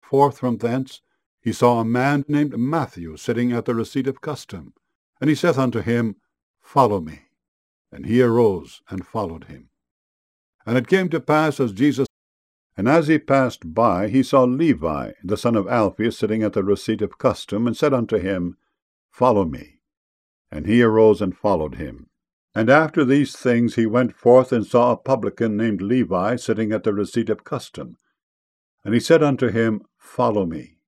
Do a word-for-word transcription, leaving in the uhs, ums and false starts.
forth from thence, he saw a man named Matthew sitting at the receipt of custom. And he saith unto him, Follow me. And he arose and followed him. And it came to pass, as Jesus, and as he passed by, he saw Levi, the son of Alphaeus, sitting at the receipt of custom, and said unto him, Follow me. And he arose and followed him. And after these things he went forth and saw a publican named Levi sitting at the receipt of custom. And he said unto him, Follow me.